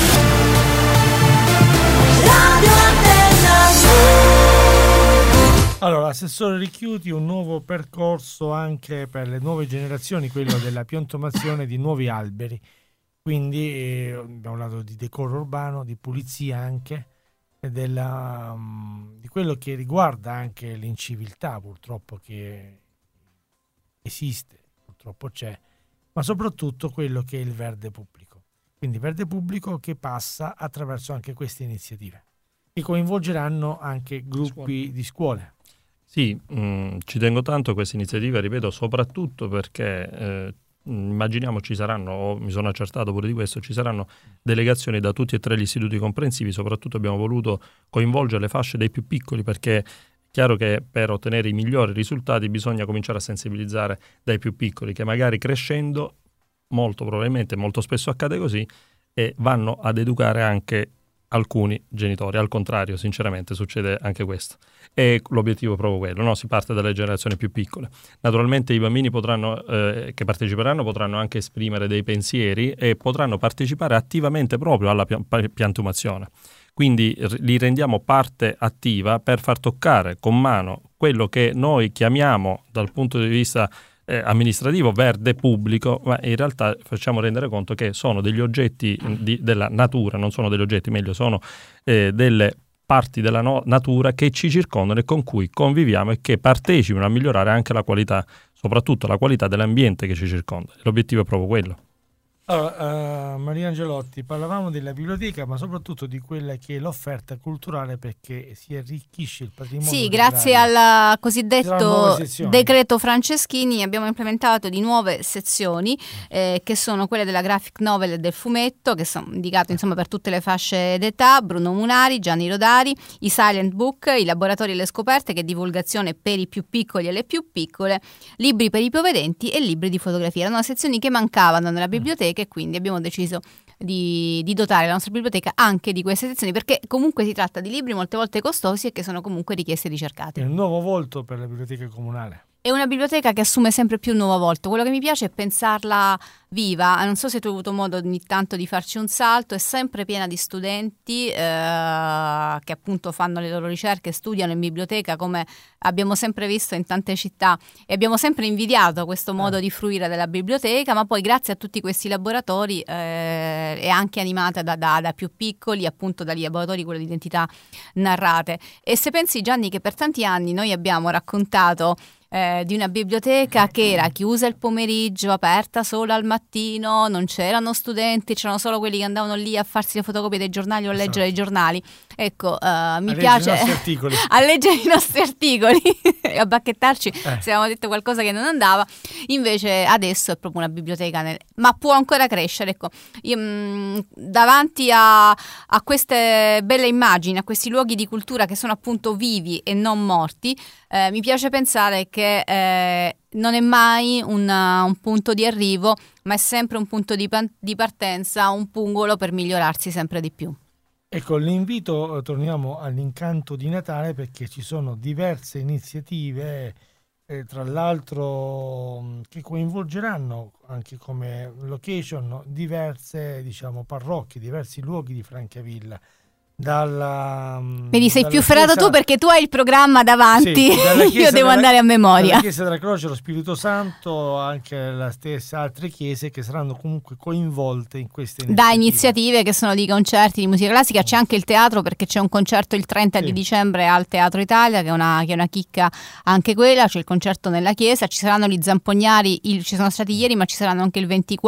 Radio Antenna Sud. Allora, assessore Ricchiuti, un nuovo percorso anche per le nuove generazioni, quello della piantumazione di nuovi alberi. Quindi abbiamo parlato di decoro urbano, di pulizia anche, e di quello che riguarda anche l'inciviltà purtroppo che esiste, purtroppo c'è, ma soprattutto quello che è il verde pubblico. Quindi verde pubblico che passa attraverso anche queste iniziative, che coinvolgeranno anche gruppi di scuole. Sì, ci tengo tanto a queste iniziative, ripeto, soprattutto perché immaginiamo ci saranno, o mi sono accertato pure di questo, ci saranno delegazioni da tutti e tre gli istituti comprensivi. Soprattutto abbiamo voluto coinvolgere le fasce dei più piccoli perché è chiaro che per ottenere i migliori risultati bisogna cominciare a sensibilizzare dai più piccoli che magari crescendo, molto probabilmente, molto spesso accade così, e vanno ad educare anche alcuni genitori. Al contrario, sinceramente, succede anche questo. E l'obiettivo è proprio quello, no? Si parte dalle generazioni più piccole. Naturalmente i bambini che parteciperanno potranno anche esprimere dei pensieri e potranno partecipare attivamente proprio alla piantumazione. Quindi li rendiamo parte attiva per far toccare con mano quello che noi chiamiamo dal punto di vista amministrativo verde pubblico, ma in realtà facciamo rendere conto che sono degli oggetti della natura, non sono degli oggetti, meglio sono delle parti della natura che ci circondano e con cui conviviamo e che partecipano a migliorare anche la qualità, soprattutto la qualità dell'ambiente che ci circonda. L'obiettivo è proprio quello. Allora, Maria Angelotti, parlavamo della biblioteca, ma soprattutto di quella che è l'offerta culturale, perché si arricchisce il patrimonio. Sì, grazie al cosiddetto decreto Franceschini abbiamo implementato di nuove sezioni che sono quelle della graphic novel e del fumetto, che sono indicate insomma per tutte le fasce d'età: Bruno Munari, Gianni Rodari, i silent book, i laboratori e le scoperte, che è divulgazione per i più piccoli e le più piccole, libri per i ipovedenti e libri di fotografia. Erano sezioni che mancavano nella biblioteca e quindi abbiamo deciso di dotare la nostra biblioteca anche di queste sezioni, perché comunque si tratta di libri molte volte costosi e che sono comunque richiesti e ricercati. È un nuovo volto per la biblioteca comunale. È una biblioteca che assume sempre più un nuovo volto. Quello che mi piace è pensarla viva. Non so se tu hai avuto modo ogni tanto di farci un salto. È sempre piena di studenti che appunto fanno le loro ricerche, studiano in biblioteca, come abbiamo sempre visto in tante città, e abbiamo sempre invidiato questo modo di fruire della biblioteca, ma poi grazie a tutti questi laboratori è anche animata da più piccoli, appunto dagli laboratori, quello di identità narrate. E se pensi, Gianni, che per tanti anni noi abbiamo raccontato di una biblioteca che era chiusa il pomeriggio, aperta solo al mattino, non c'erano studenti, c'erano solo quelli che andavano lì a farsi le fotocopie dei giornali o a leggere i giornali, Ecco, mi piace a leggere i nostri articoli e a bacchettarci se avevamo detto qualcosa che non andava. Invece adesso è proprio una biblioteca, ma può ancora crescere. Ecco, io, davanti a queste belle immagini, a questi luoghi di cultura che sono appunto vivi e non morti, mi piace pensare che non è mai un punto di arrivo, ma è sempre un punto di partenza, un pungolo per migliorarsi sempre di più. Ecco, l'invito, torniamo all'incanto di Natale, perché ci sono diverse iniziative, tra l'altro, che coinvolgeranno anche come location diverse, diciamo, parrocchie, diversi luoghi di Francavilla. Vedi, sei più ferrato tu perché tu hai il programma davanti, sì, io devo andare a memoria. La Chiesa della Croce, lo Spirito Santo, anche la stessa altre chiese che saranno comunque coinvolte in queste iniziative. Da iniziative che sono di concerti di musica classica, c'è anche il teatro, perché c'è un concerto il 30 di dicembre al Teatro Italia, che è una chicca anche quella, c'è il concerto nella chiesa, ci saranno gli Zampognari, ci sono stati ieri, ma ci saranno anche il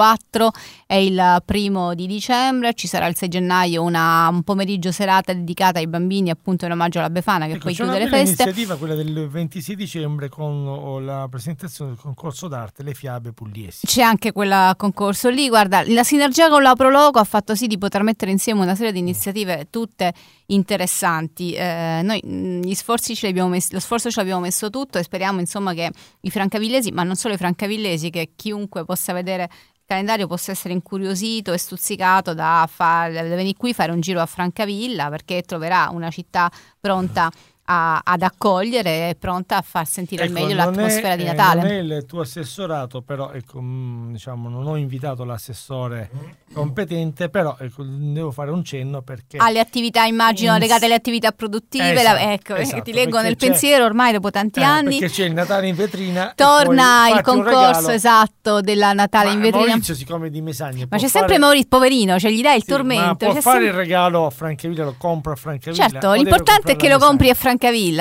24 e il 1 di dicembre, ci sarà il 6 gennaio un pomeriggio serata dedicata ai bambini, appunto in omaggio alla Befana, che poi chiude le feste. C'è un'iniziativa, quella del 26 dicembre, con la presentazione del concorso d'arte Le Fiabe Pugliesi. C'è anche quel concorso lì. Guarda, la sinergia con la Proloco ha fatto sì di poter mettere insieme una serie di iniziative tutte interessanti. Noi lo sforzo ce l'abbiamo messo tutto, e speriamo insomma che i francavillesi, ma non solo i francavillesi, che chiunque possa vedere calendario possa essere incuriosito e stuzzicato da venire qui, fare un giro a Francavilla, perché troverà una città pronta ad accogliere e pronta a far sentire al meglio l'atmosfera di Natale. Non è il tuo assessorato, però diciamo, non ho invitato l'assessore competente, però devo fare un cenno, perché alle attività, immagino, legate alle attività produttive. Esatto, ti leggo nel pensiero ormai dopo tanti anni, perché c'è il Natale in vetrina, torna il concorso esatto della Natale in vetrina. Maurizio, siccome di Mesagna, ma c'è sempre Maurizio, poverino, cioè gli dai il tormento, ma può fare il regalo a Francavilla, lo compra a Francavilla. Certo, l'importante è che lo compri a Francavilla.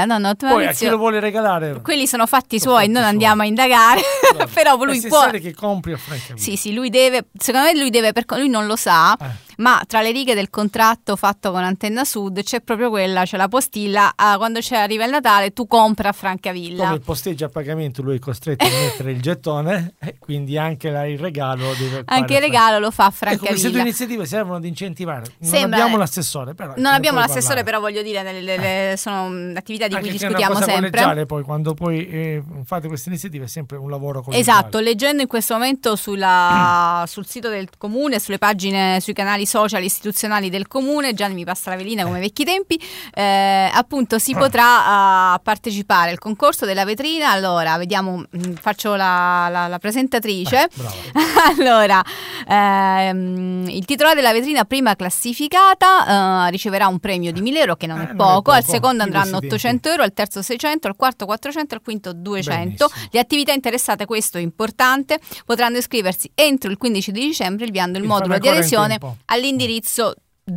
Poi a chi lo vuole regalare, quelli sono fatti suoi, non andiamo a indagare. Però lui può, che compri a Francavilla. Sì, lui deve, secondo me lui non lo sa, ma tra le righe del contratto fatto con Antenna Sud c'è proprio quella, c'è la postilla, quando arriva il Natale tu compra a Francavilla. Come il posteggio a pagamento, lui è costretto a mettere il gettone, quindi anche il regalo deve anche il regalo lo fa a Francavilla. Ecco, queste due iniziative servono ad incentivare. Abbiamo l'assessore, però voglio dire, sono attività di anche cui discutiamo sempre. Poi quando fate queste iniziative è sempre un lavoro collegiale. Esatto, leggendo in questo momento sul sito del comune, sulle pagine, sui canali social istituzionali del comune, Gianni mi passa la velina come vecchi tempi, appunto si potrà partecipare al concorso della vetrina. Allora, vediamo, faccio la presentatrice. Allora, il titolare della vetrina prima classificata riceverà un premio di 1.000 euro, che non è poco, al secondo andranno 800 euro, al terzo 600, al quarto 400, al quinto 200. Benissimo. Le attività interessate, questo è importante, potranno iscriversi entro il 15 di dicembre inviando il modulo di adesione all'indirizzo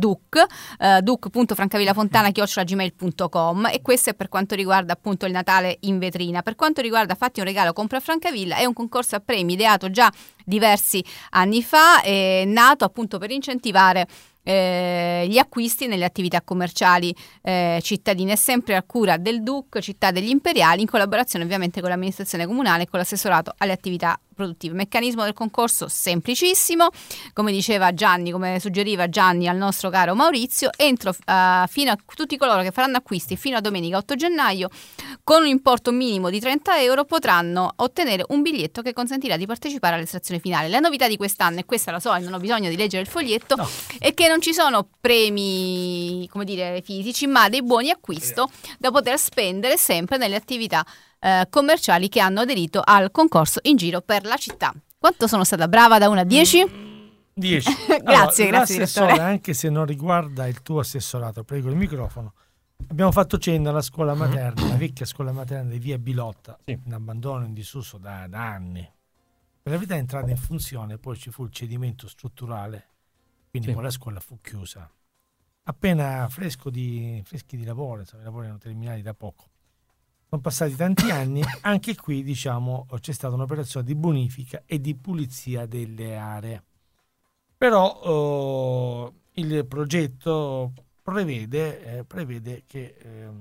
duc.francavillafontana@gmail.com, e questo è per quanto riguarda appunto il Natale in vetrina. Per quanto riguarda Fatti un regalo, compra a Francavilla, è un concorso a premi ideato già diversi anni fa, è nato appunto per incentivare gli acquisti nelle attività commerciali cittadine, sempre a cura del DUC Città degli Imperiali, in collaborazione ovviamente con l'amministrazione comunale e con l'assessorato alle attività produttive. Meccanismo del concorso semplicissimo, come diceva Gianni, come suggeriva Gianni al nostro caro Maurizio, fino a tutti coloro che faranno acquisti fino a domenica 8 gennaio con un importo minimo di 30 euro potranno ottenere un biglietto che consentirà di partecipare all'estrazione finale. La novità di quest'anno, e questa la so, non ho bisogno di leggere il foglietto, è che non ci sono premi, come dire, fisici, ma dei buoni acquisto da poter spendere sempre nelle attività commerciali che hanno aderito al concorso in giro per la città. Quanto sono stata brava da 1 a 10? 10. Grazie, l'assessore, anche se non riguarda il tuo assessorato, prego il microfono. Abbiamo fatto cenno alla scuola materna, la vecchia scuola materna di via Bilotta, in abbandono, in disuso da anni. Per la verità è entrata in funzione, poi ci fu il cedimento strutturale, quindi poi la scuola fu chiusa. Appena freschi di lavoro, i lavori erano terminati da poco. Sono passati tanti anni, anche qui diciamo c'è stata un'operazione di bonifica e di pulizia delle aree. Però il progetto prevede che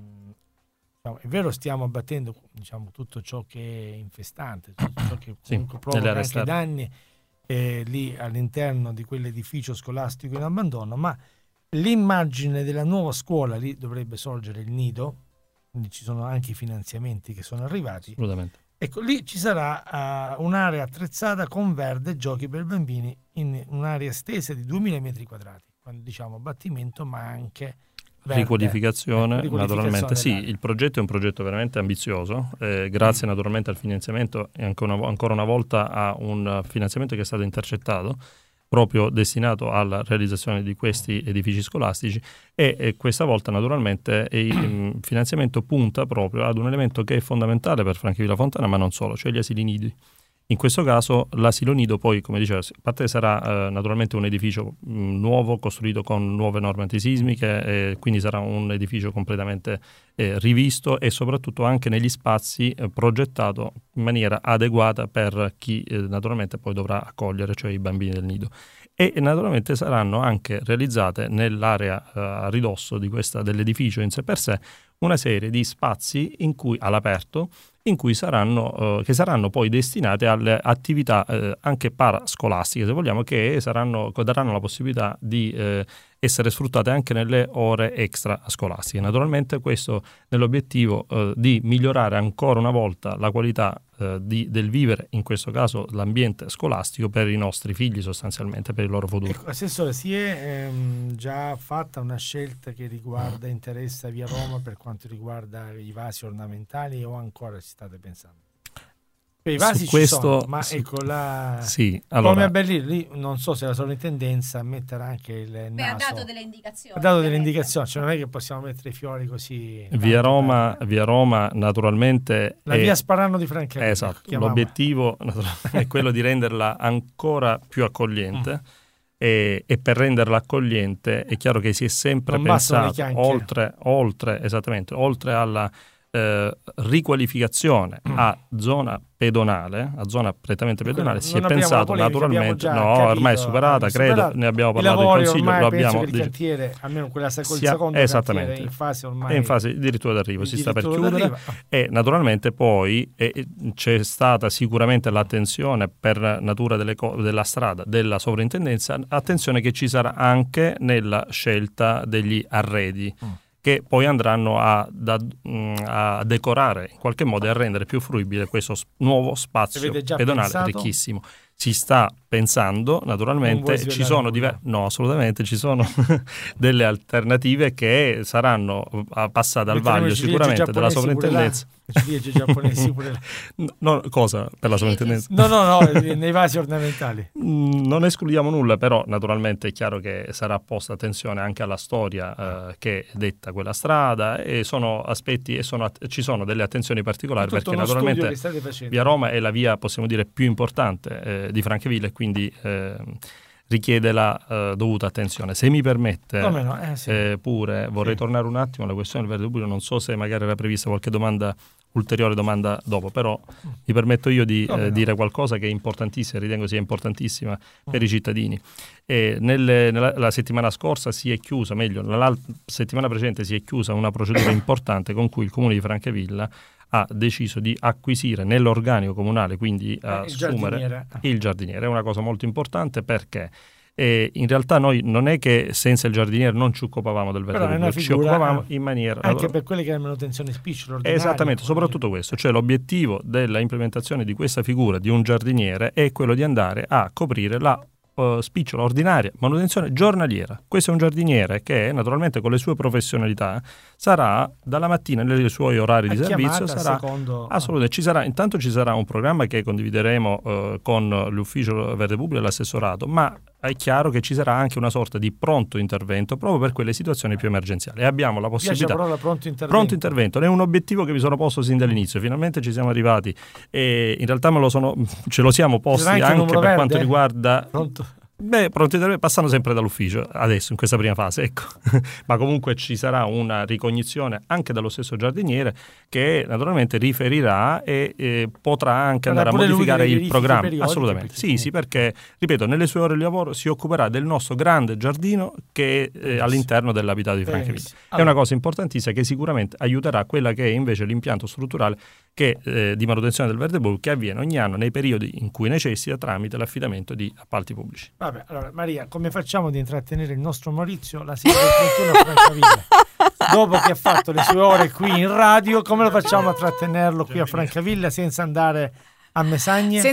è vero, stiamo abbattendo tutto ciò che è infestante, tutto ciò che comunque provoca anche danni lì all'interno di quell'edificio scolastico in abbandono, ma l'immagine della nuova scuola, lì dovrebbe sorgere il nido, quindi ci sono anche i finanziamenti che sono arrivati. Assolutamente. Ecco, lì ci sarà un'area attrezzata con verde, giochi per bambini, in un'area estesa di 2000 metri quadrati, quando diciamo abbattimento, ma anche riqualificazione, naturalmente. Sì, il progetto è un progetto veramente ambizioso, grazie naturalmente al finanziamento e ancora una volta a un finanziamento che è stato intercettato, proprio destinato alla realizzazione di questi edifici scolastici, e questa volta naturalmente il finanziamento punta proprio ad un elemento che è fondamentale per Francavilla Fontana, ma non solo, cioè gli asili nidi. In questo caso l'asilo nido poi, come dicevo, a parte sarà naturalmente un edificio nuovo, costruito con nuove norme antisismiche, quindi sarà un edificio completamente rivisto e soprattutto anche negli spazi progettato in maniera adeguata per chi naturalmente poi dovrà accogliere, cioè i bambini del nido. E naturalmente saranno anche realizzate nell'area a ridosso dell'edificio in sé per sé una serie di spazi all'aperto in cui che saranno poi destinate alle attività anche parascolastiche, se vogliamo, che daranno la possibilità di essere sfruttate anche nelle ore extra scolastiche. Naturalmente questo nell'obiettivo di migliorare ancora una volta la qualità del vivere, in questo caso l'ambiente scolastico, per i nostri figli, sostanzialmente per il loro futuro. Ecco, Assessore, si è già fatta una scelta che interessa Via Roma per quanto riguarda i vasi ornamentali, o ancora ci state pensando? I vasi ci sono, ma ecco come a Berlino, lì non so se la sovrintendenza metterà anche il naso. Ha dato delle indicazioni. Cioè non è che possiamo mettere i fiori così. Via Roma naturalmente la via Sparano di Francavilla. Esatto, l'obiettivo è quello di renderla ancora più accogliente. E per renderla accogliente è chiaro che si è sempre pensato oltre alla riqualificazione a zona pedonale, a zona prettamente pedonale, si è pensato naturalmente, ormai è superata, credo, ne abbiamo parlato in Consiglio, lo abbiamo il cantiere, almeno quella secondo cantiere, in fase ormai è in fase addirittura d'arrivo, si sta per chiudere, e naturalmente poi c'è stata sicuramente l'attenzione per natura della strada, della sovrintendenza, attenzione che ci sarà anche nella scelta degli arredi, che poi andranno a decorare in qualche modo e a rendere più fruibile questo nuovo spazio pedonale ricchissimo. Si sta pensando, naturalmente, ci sono assolutamente, ci sono delle alternative che saranno passate al vaglio sicuramente della sovrintendenza. Giapponesi pure no, cosa per la sovrintendenza? No, nei vasi ornamentali. Non escludiamo nulla, però naturalmente è chiaro che sarà posta attenzione anche alla storia che detta quella strada, e sono aspetti ci sono delle attenzioni particolari, perché naturalmente Via Roma è la via, possiamo dire, più importante di Francavilla, e quindi richiede la dovuta attenzione. Se mi permette, pure vorrei tornare un attimo alla questione del verde pubblico. Non so se magari era prevista qualche ulteriore domanda dopo, però mi permetto io di dire qualcosa che è importantissima, ritengo sia importantissima per i cittadini. La settimana scorsa si è chiusa, la settimana precedente si è chiusa una procedura importante con cui il Comune di Francavilla ha deciso di acquisire nell'organico comunale, quindi assumere il giardiniere. È una cosa molto importante, perché in realtà noi non è che senza il giardiniere non ci occupavamo del verde pubblico, ci occupavamo in maniera anche per quelle che è la manutenzione spicciolo ordinaria. Esattamente, soprattutto questo, cioè l'obiettivo della implementazione di questa figura di un giardiniere è quello di andare a coprire la spicciola ordinaria, manutenzione giornaliera. Questo è un giardiniere che naturalmente con le sue professionalità sarà dalla mattina nei suoi orari di servizio, assolutamente intanto ci sarà un programma che condivideremo con l'ufficio verde pubblico e l'assessorato, ma è chiaro che ci sarà anche una sorta di pronto intervento proprio per quelle situazioni più emergenziali, e abbiamo la possibilità. Pronto intervento è un obiettivo che mi sono posto sin dall'inizio, finalmente ci siamo arrivati, e in realtà ce lo siamo posti anche per quanto riguarda passano sempre dall'ufficio adesso in questa prima fase, ecco. Ma comunque ci sarà una ricognizione anche dallo stesso giardiniere che naturalmente riferirà e potrà anche andare a modificare il programma. Assolutamente, sì, perché ripeto, nelle sue ore di lavoro si occuperà del nostro grande giardino che è all'interno dell'abitato di Francavilla. È una cosa importantissima che sicuramente aiuterà quella che è invece l'impianto strutturale di manutenzione del verde blu che avviene ogni anno nei periodi in cui necessita tramite l'affidamento di appalti pubblici. Vabbè, allora Maria, come facciamo di intrattenere il nostro Maurizio la sera del 31 a Francavilla? Dopo che ha fatto le sue ore qui in radio, come lo facciamo a trattenerlo qui a Francavilla senza andare a Mesagne?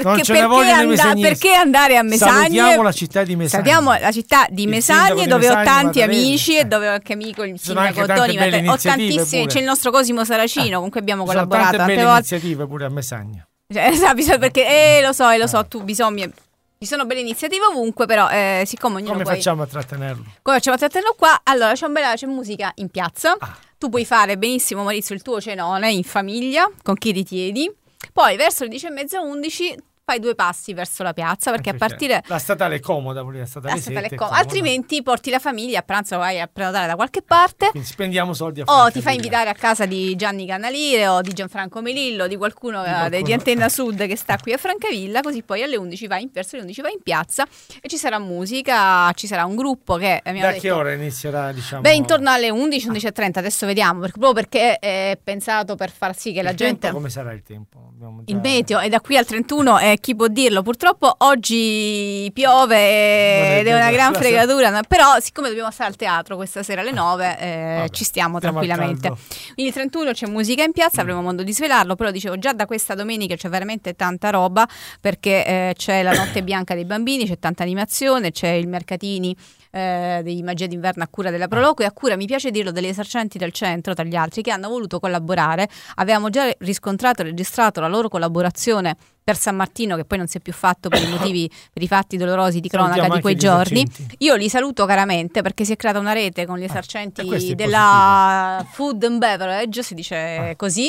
Perché andare a Mesagne? Salutiamo la città di Mesagne. Salutiamo la città di Mesagne, dove ho tanti amici e dove ho anche amico il sindaco Toni. Ho tantissimi, c'è il nostro Cosimo Saracino con cui abbiamo collaborato tante belle iniziative pure a Mesagne. Perché lo so, tu bisogna. Ci sono belle iniziative ovunque, però siccome ognuno facciamo a trattenerlo? Come facciamo a trattenerlo qua? Allora c'è musica in piazza. Tu puoi fare benissimo, Maurizio, il tuo cenone in famiglia con chi ritieni. Poi verso le 10:30-11 fai 2 passi verso la piazza, perché a partire la statale è comoda, pure la statale è comoda. Altrimenti porti la famiglia a pranzo, vai a prenotare da qualche parte. Quindi spendiamo soldi a o ti fai invitare a casa di Gianni Canalire o di Gianfranco Melillo, di qualcuno di Antenna Sud che sta qui a Francavilla, così poi alle 11 verso le 11 vai in piazza e ci sarà musica, ci sarà un gruppo che da che ora inizierà, diciamo? Intorno alle 11:30, adesso vediamo, proprio perché è pensato per far sì che la gente... Come sarà il tempo? Il meteo è da qui al 31, chi può dirlo? Purtroppo oggi piove ed è una gran fregatura, però siccome dobbiamo stare al teatro questa sera alle 9 ci stiamo tranquillamente. Quindi il 31 c'è musica in piazza, avremo modo di svelarlo, però dicevo già da questa domenica c'è veramente tanta roba, perché c'è la notte bianca dei bambini, c'è tanta animazione, c'è il mercatini di magia d'inverno a cura della Proloco e a cura, mi piace dirlo, degli esercenti del centro, tra gli altri, che hanno voluto collaborare. Avevamo già riscontrato e registrato la loro collaborazione per San Martino, che poi non si è più fatto per i motivi, per i fatti dolorosi di cronaca di quei giorni. Io li saluto caramente, perché si è creata una rete con gli esercenti della Food and Beverage, si dice così,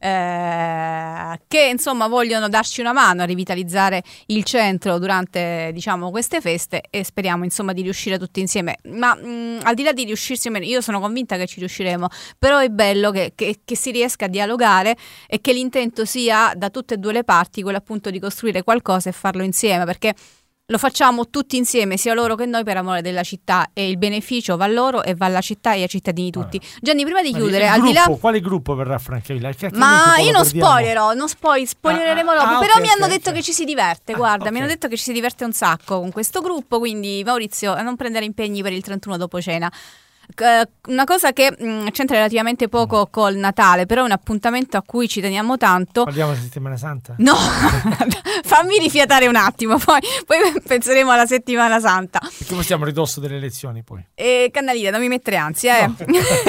che insomma vogliono darci una mano a rivitalizzare il centro durante, diciamo, queste feste, e speriamo insomma di riuscire tutti insieme. Ma al di là di riuscirsi o meno, io sono convinta che ci riusciremo, però è bello che si riesca a dialogare e che l'intento sia da tutte e due le parti quello appunto di costruire qualcosa e farlo insieme, perché lo facciamo tutti insieme, sia loro che noi, per amore della città, e il beneficio va a loro e va alla città e ai cittadini tutti. Gianni, prima di chiudere, al di là... Quale gruppo verrà a Francavilla? Ma io non spoilerò, spoilereremo dopo, però mi hanno detto che ci si diverte, guarda, mi hanno detto che ci si diverte un sacco con questo gruppo, quindi Maurizio, a non prendere impegni per il 31 dopo cena. Una cosa che c'entra relativamente poco col Natale, però è un appuntamento a cui ci teniamo tanto. Parliamo della settimana santa? No, fammi rifiatare un attimo, poi penseremo alla settimana santa. Perché poi siamo a ridosso delle elezioni poi. Cannalina, non mi mettere ansia, No.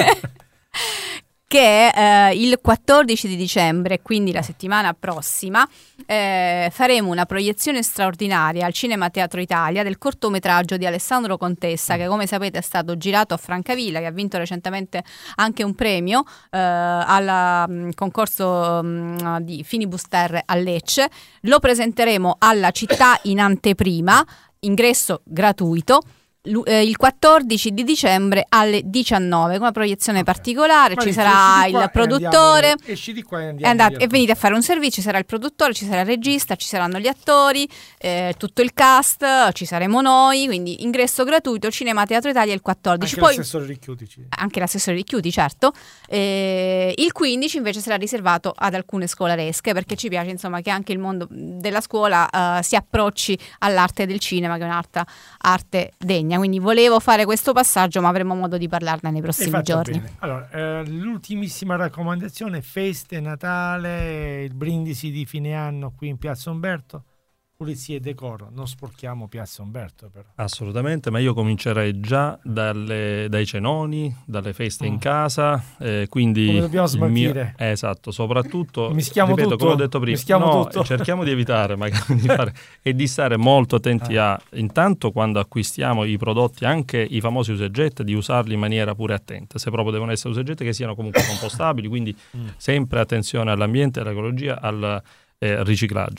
Che il 14 di dicembre, quindi la settimana prossima, faremo una proiezione straordinaria al Cinema Teatro Italia del cortometraggio di Alessandro Contessa, che come sapete è stato girato a Francavilla, che ha vinto recentemente anche un premio al concorso di Finibuster a Lecce. Lo presenteremo alla città in anteprima, ingresso gratuito, il 14 di dicembre alle 19, con una proiezione particolare. Ci sarà il produttore, e venite a fare un servizio, ci sarà il produttore, ci sarà il regista, ci saranno gli attori, tutto il cast, ci saremo noi, quindi ingresso gratuito, Cinema Teatro Italia il 14. Anche l'assessore Ricchiuti. Anche l'assessore Ricchiuti, certo. Il 15 invece sarà riservato ad alcune scolaresche, perché ci piace insomma che anche il mondo della scuola si approcci all'arte del cinema, che è un'altra arte degna. Quindi volevo fare questo passaggio, ma avremo modo di parlarne nei prossimi giorni. Bene. Allora, l'ultimissima raccomandazione: feste, Natale, il brindisi di fine anno qui in Piazza Umberto. Pulizia e decoro, non sporchiamo Piazza Umberto però. Assolutamente, ma io comincerei già dai cenoni, dalle feste in casa, quindi come dobbiamo smaltire. Esatto, soprattutto mischiamo ripeto, tutto, come ho detto prima, tutto. cerchiamo di evitare magari di fare e di stare molto attenti a, intanto quando acquistiamo i prodotti, anche i famosi usagetti, di usarli in maniera pure attenta, se proprio devono essere usagetti che siano comunque compostabili, quindi sempre attenzione all'ambiente, all'ecologia, al riciclaggio.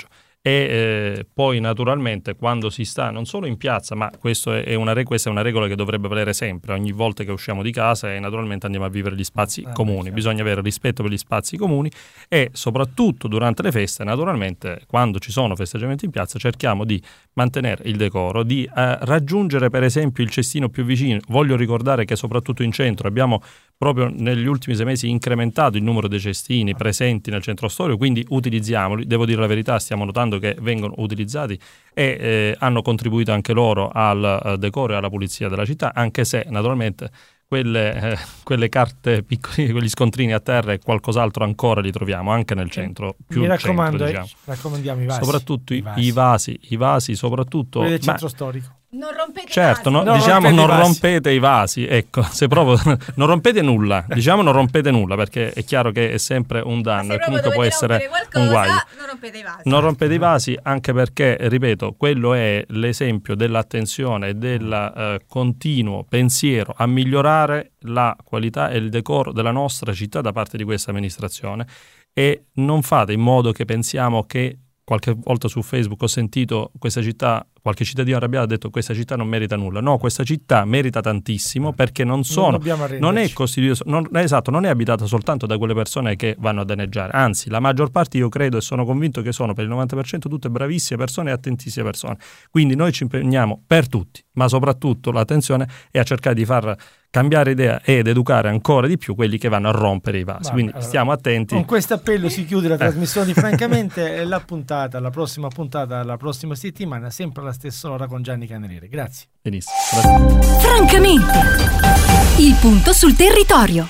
E poi naturalmente quando si sta non solo in piazza, ma questa è una regola che dovrebbe valere sempre ogni volta che usciamo di casa, e naturalmente andiamo a vivere gli spazi comuni. Bisogna avere rispetto per gli spazi comuni, e soprattutto durante le feste, naturalmente quando ci sono festeggiamenti in piazza, cerchiamo di mantenere il decoro, di raggiungere per esempio il cestino più vicino. Voglio ricordare che soprattutto in centro abbiamo proprio negli ultimi 6 mesi incrementato il numero dei cestini presenti nel centro storico, quindi utilizziamoli. Devo dire la verità, stiamo notando che vengono utilizzati e hanno contribuito anche loro al decoro e alla pulizia della città, anche se naturalmente quelle carte piccole, quegli scontrini a terra e qualcos'altro ancora li troviamo anche nel centro, più mi raccomando, centro, diciamo. Raccomandiamo i vasi. Soprattutto i vasi soprattutto quelli del centro storico. Non rompete certo, i vasi. Diciamo non rompete rompete i vasi, ecco, se proprio non rompete nulla, diciamo non rompete nulla, perché è chiaro che è sempre un danno e comunque può essere un guaio. Non rompete i vasi. Non rompete i vasi, anche perché, ripeto, quello è l'esempio dell'attenzione e del continuo pensiero a migliorare la qualità e il decoro della nostra città da parte di questa amministrazione, e non fate in modo che pensiamo che qualche volta su Facebook ho sentito questa città, qualche cittadino arrabbiato ha detto questa città non merita nulla. No, questa città merita tantissimo, perché non è costituita, non è abitata soltanto da quelle persone che vanno a danneggiare, anzi la maggior parte, io credo e sono convinto che sono per il 90% tutte bravissime persone e attentissime persone. Quindi noi ci impegniamo per tutti, ma soprattutto l'attenzione è a cercare di far cambiare idea ed educare ancora di più quelli che vanno a rompere i vasi. Quindi stiamo attenti. Con questo appello si chiude la trasmissione di Francamente. La prossima puntata, la prossima settimana, sempre alla stessa ora con Gianni Caneriere. Grazie. Benissimo. Grazie. Francamente, il punto sul territorio.